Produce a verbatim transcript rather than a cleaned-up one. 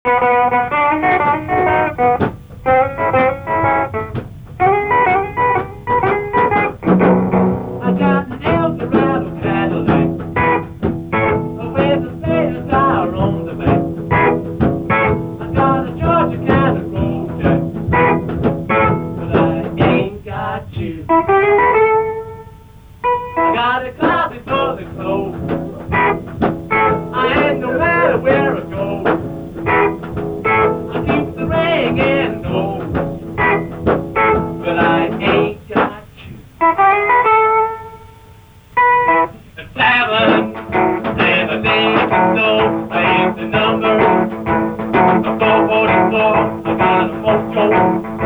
I got an Eldorado Cadillac with the spare tire on the back. I got a Georgia kind of road jack, but I ain't got you. I got a closet full of clothes. I ain't no matter where I go. I keep the ring and gold, but I ain't got you. A tavern, and a day to know. I ain't the number. A four forty-four, I got a mojo.